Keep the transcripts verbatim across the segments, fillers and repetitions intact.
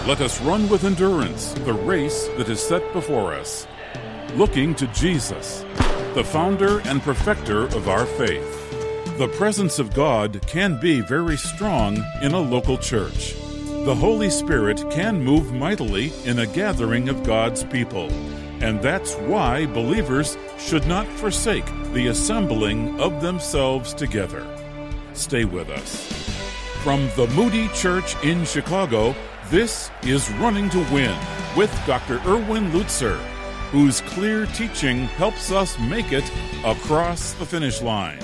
Let us run with endurance the race that is set before us, looking to Jesus, the founder and perfecter of our faith. The presence of God can be very strong in a local church. The Holy Spirit can move mightily in a gathering of God's people, and that's why believers should not forsake the assembling of themselves together. Stay with us. From the Moody Church in Chicago, this is Running to Win with Doctor Erwin Lutzer, whose clear teaching helps us make it across the finish line.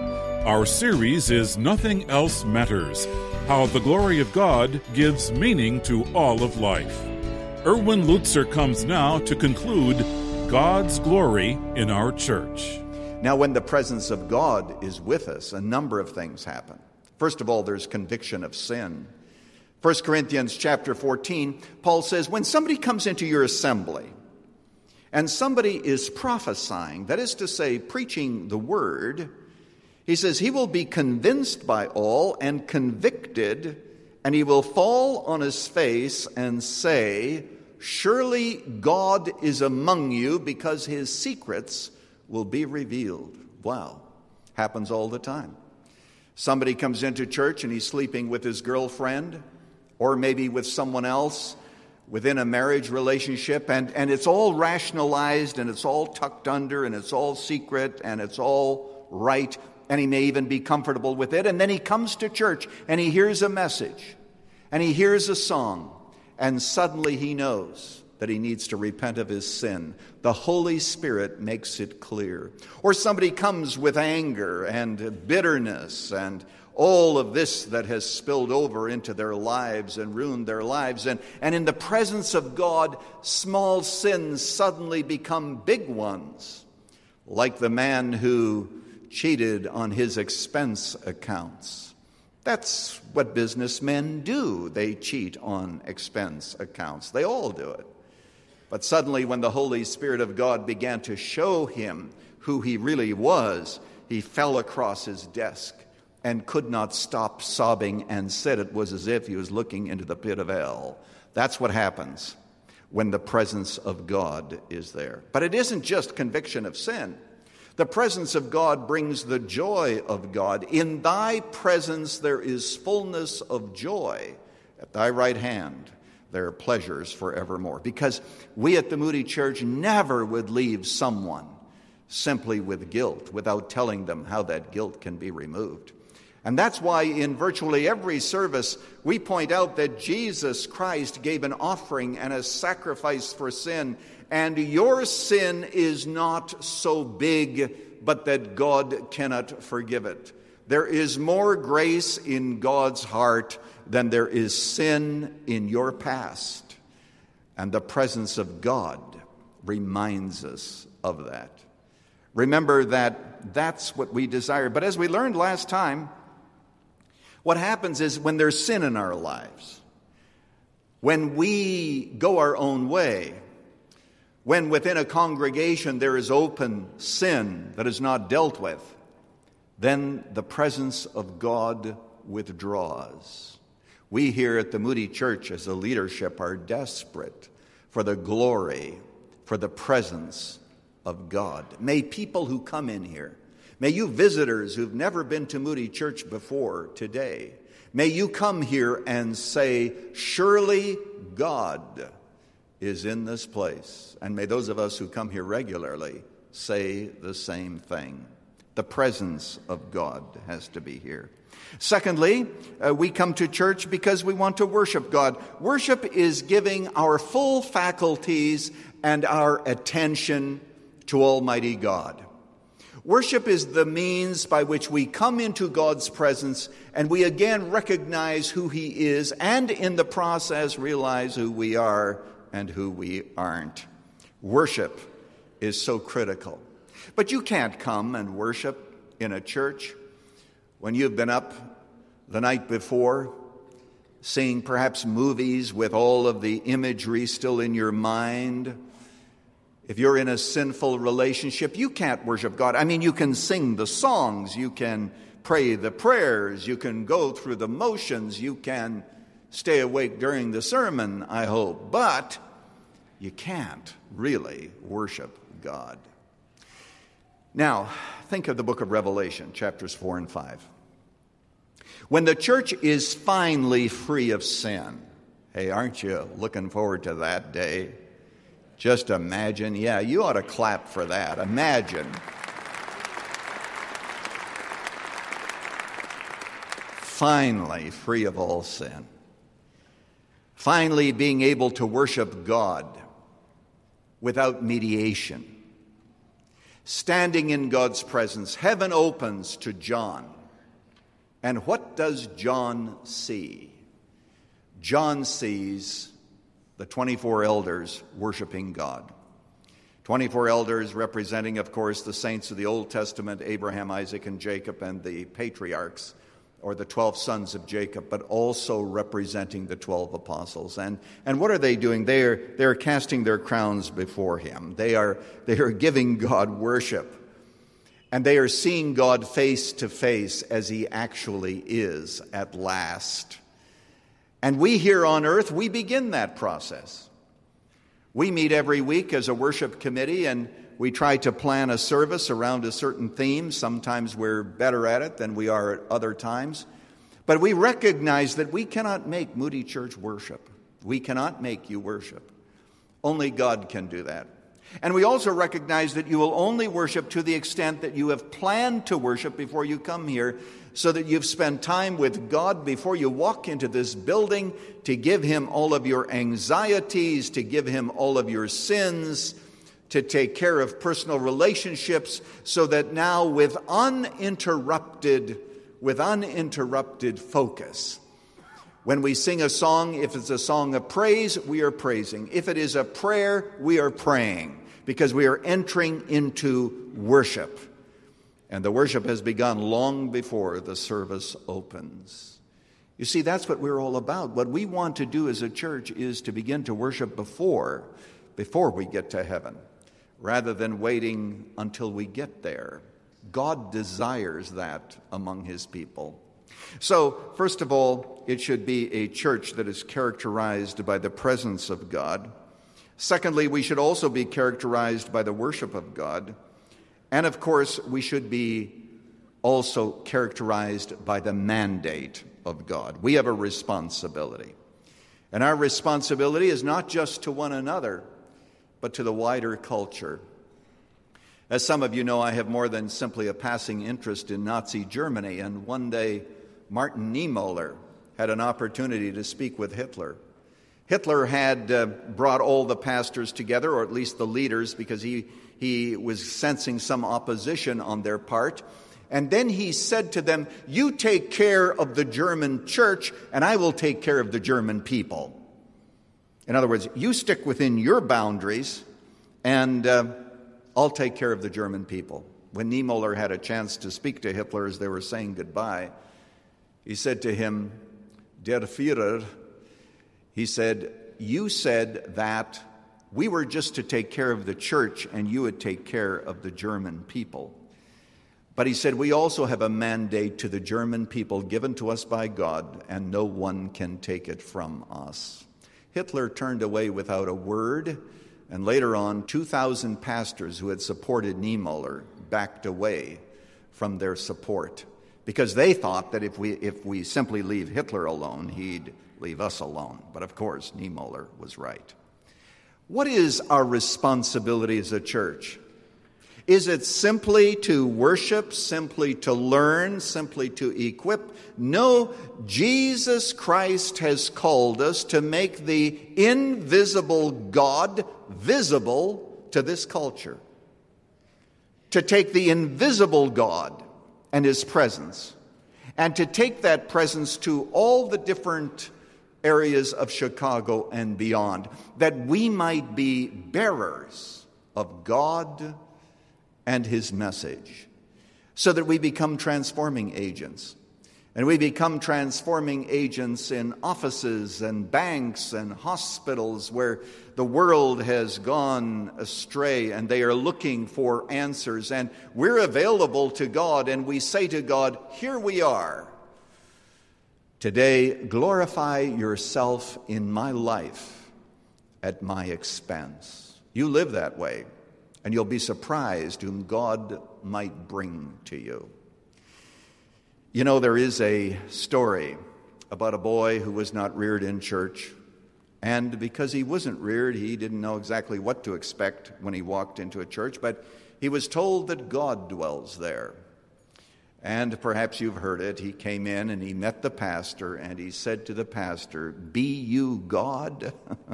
Our series is Nothing Else Matters, how the glory of God gives meaning to all of life. Erwin Lutzer comes now to conclude God's glory in our church. Now, when the presence of God is with us, a number of things happen. First of all, there's conviction of sin. First Corinthians chapter fourteen, Paul says, when somebody comes into your assembly and somebody is prophesying, that is to say, preaching the word, he says he will be convinced by all and convicted, and he will fall on his face and say, surely God is among you, because his secrets will be revealed. Wow. Happens all the time. Somebody comes into church and he's sleeping with his girlfriend, or maybe with someone else within a marriage relationship, and, and it's all rationalized, and it's all tucked under, and it's all secret, and it's all right, and he may even be comfortable with it. And then he comes to church, and he hears a message, and he hears a song, and suddenly he knows that he needs to repent of his sin. The Holy Spirit makes it clear. Or somebody comes with anger and bitterness and all of this that has spilled over into their lives and ruined their lives. And, and in the presence of God, small sins suddenly become big ones, like the man who cheated on his expense accounts. That's what businessmen do. They cheat on expense accounts. They all do it. But suddenly, when the Holy Spirit of God began to show him who he really was, he fell across his desk and could not stop sobbing, and said it was as if he was looking into the pit of hell. That's what happens when the presence of God is there. But it isn't just conviction of sin. The presence of God brings the joy of God. In thy presence there is fullness of joy. At thy right hand there are pleasures forevermore. Because we at the Moody Church never would leave someone simply with guilt without telling them how that guilt can be removed. And that's why in virtually every service we point out that Jesus Christ gave an offering and a sacrifice for sin, and your sin is not so big but that God cannot forgive it. There is more grace in God's heart than there is sin in your past. And the presence of God reminds us of that. Remember that that's what we desire. But as we learned last time, what happens is when there's sin in our lives, when we go our own way, when within a congregation there is open sin that is not dealt with, then the presence of God withdraws. We here at the Moody Church as a leadership are desperate for the glory, for the presence of God. May people who come in here, may you visitors who've never been to Moody Church before today, may you come here and say, surely God is in this place. And may those of us who come here regularly say the same thing. The presence of God has to be here. Secondly, uh, we come to church because we want to worship God. Worship is giving our full faculties and our attention to Almighty God. Worship is the means by which we come into God's presence and we again recognize who He is, and in the process realize who we are and who we aren't. Worship is so critical. But you can't come and worship in a church when you've been up the night before, seeing perhaps movies with all of the imagery still in your mind. If you're in a sinful relationship, you can't worship God. I mean, you can sing the songs, you can pray the prayers, you can go through the motions, you can stay awake during the sermon, I hope, but you can't really worship God. Now, think of the book of Revelation, chapters four and five. When the church is finally free of sin, hey, aren't you looking forward to that day? Just imagine. Yeah, you ought to clap for that. Imagine. Finally free of all sin. Finally being able to worship God without mediation. Standing in God's presence, heaven opens to John. And what does John see? John sees the twenty-four elders worshiping God. twenty-four elders representing, of course, the saints of the Old Testament, Abraham, Isaac, and Jacob, and the patriarchs, or the twelve sons of Jacob, but also representing the twelve apostles. And, and what are they doing? They are, they are casting their crowns before him. They are, they are giving God worship. And they are seeing God face to face as he actually is at last. And we here on earth, we begin that process. We meet every week as a worship committee, and we try to plan a service around a certain theme. Sometimes we're better at it than we are at other times. But we recognize that we cannot make Moody Church worship. We cannot make you worship. Only God can do that. And we also recognize that you will only worship to the extent that you have planned to worship before you come here, so that you've spent time with God before you walk into this building to give him all of your anxieties, to give him all of your sins, to take care of personal relationships, so that now with uninterrupted, with uninterrupted focus, when we sing a song, if it's a song of praise, we are praising. If it is a prayer, we are praying, because we are entering into worship. And the worship has begun long before the service opens. You see, that's what we're all about. What we want to do as a church is to begin to worship before, before we get to heaven, rather than waiting until we get there. God desires that among his people. So, first of all, it should be a church that is characterized by the presence of God. Secondly, we should also be characterized by the worship of God. And of course, we should be also characterized by the mandate of God. We have a responsibility. And our responsibility is not just to one another, but to the wider culture. As some of you know, I have more than simply a passing interest in Nazi Germany, and one day Martin Niemöller had an opportunity to speak with Hitler. Hitler had uh, brought all the pastors together, or at least the leaders, because he, he was sensing some opposition on their part. And then he said to them, "You take care of the German church, and I will take care of the German people." In other words, you stick within your boundaries, and uh, I'll take care of the German people. When Niemöller had a chance to speak to Hitler as they were saying goodbye, he said to him, "Der Führer," he said, "you said that we were just to take care of the church and you would take care of the German people. But," he said, "we also have a mandate to the German people given to us by God, and no one can take it from us." Hitler turned away without a word, and later on, two thousand pastors who had supported Niemöller backed away from their support, because they thought that if we if we simply leave Hitler alone, he'd leave us alone. But of course, Niemöller was right. What is our responsibility as a church? Is it simply to worship, simply to learn, simply to equip? No, Jesus Christ has called us to make the invisible God visible to this culture. To take the invisible God and his presence, and to take that presence to all the different areas of Chicago and beyond, that we might be bearers of God and his message, so that we become transforming agents. And we become transforming agents in offices and banks and hospitals where the world has gone astray and they are looking for answers. And we're available to God, and we say to God, "Here we are. Today, glorify yourself in my life at my expense. You live that way, and you'll be surprised whom God might bring to you. You know, there is a story about a boy who was not reared in church, and because he wasn't reared, he didn't know exactly what to expect when he walked into a church, but he was told that God dwells there. And perhaps you've heard it. He came in and he met the pastor, and he said to the pastor, "Be you God?"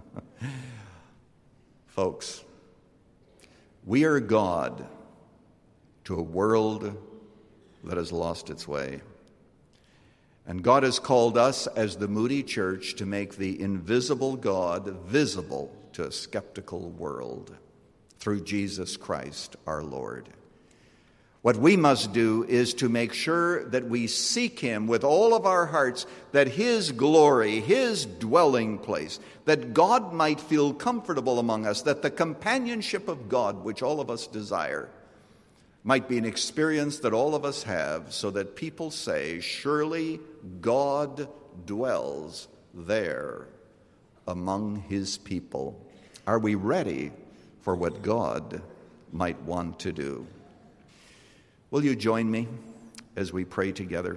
Folks, we are God to a world that has lost its way. And God has called us as the Moody Church to make the invisible God visible to a skeptical world through Jesus Christ our Lord. What we must do is to make sure that we seek Him with all of our hearts, that His glory, His dwelling place, that God might feel comfortable among us, that the companionship of God, which all of us desire, might be an experience that all of us have, so that people say, surely God dwells there among His people. Are we ready for what God might want to do? Will you join me as we pray together?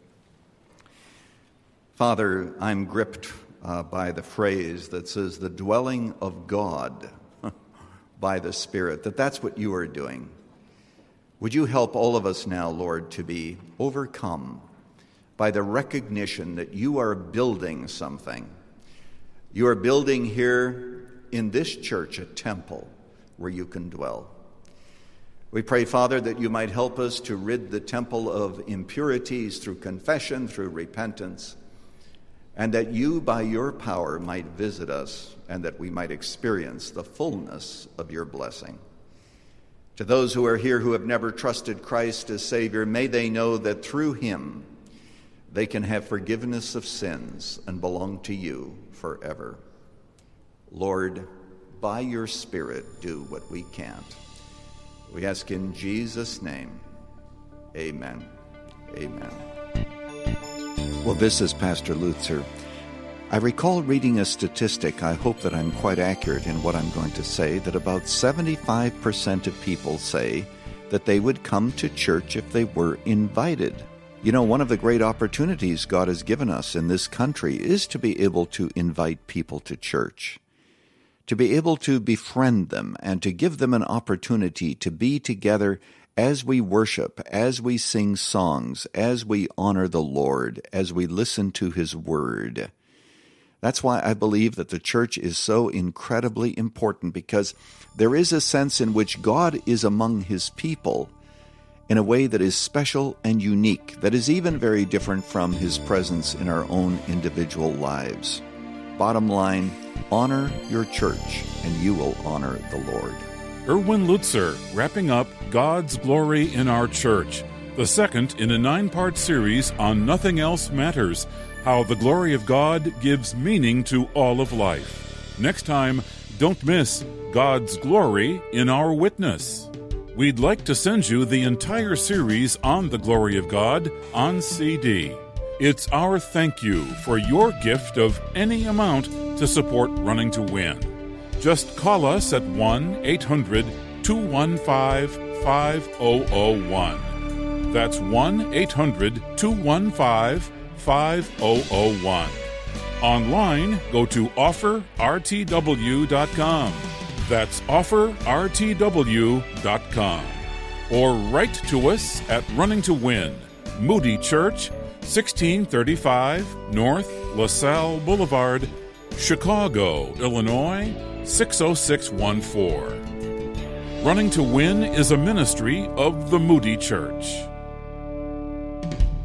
Father, I'm gripped uh, by the phrase that says the dwelling of God by the Spirit, that that's what you are doing. Would you help all of us now, Lord, to be overcome by the recognition that you are building something. You are building here in this church a temple where you can dwell. We pray, Father, that you might help us to rid the temple of impurities through confession, through repentance, and that you, by your power, might visit us and that we might experience the fullness of your blessing. To those who are here who have never trusted Christ as Savior, may they know that through him they can have forgiveness of sins and belong to you forever. Lord, by your Spirit, do what we can't. We ask in Jesus' name, amen. Amen. Well, this is Pastor Lutzer. I recall reading a statistic, I hope that I'm quite accurate in what I'm going to say, that about seventy-five percent of people say that they would come to church if they were invited. You know, one of the great opportunities God has given us in this country is to be able to invite people to church, to be able to befriend them and to give them an opportunity to be together as we worship, as we sing songs, as we honor the Lord, as we listen to His Word. That's why I believe that the church is so incredibly important, because there is a sense in which God is among His people in a way that is special and unique, that is even very different from His presence in our own individual lives. Bottom line, honor your church, and you will honor the Lord. Erwin Lutzer, wrapping up God's Glory in Our Church, the second in a nine-part series on Nothing Else Matters, how the glory of God gives meaning to all of life. Next time, don't miss God's Glory in Our Witness. We'd like to send you the entire series on the glory of God on C D. It's our thank you for your gift of any amount to support Running to Win. Just call us at one eight hundred two one five five zero zero one. That's one eight hundred two one five five zero zero one. Online, go to offer r t w dot com. That's offer r t w dot com. Or write to us at Running to Win, Moody Church, sixteen thirty-five North LaSalle Boulevard, Chicago, Illinois, six oh six one four. Running to Win is a ministry of the Moody Church.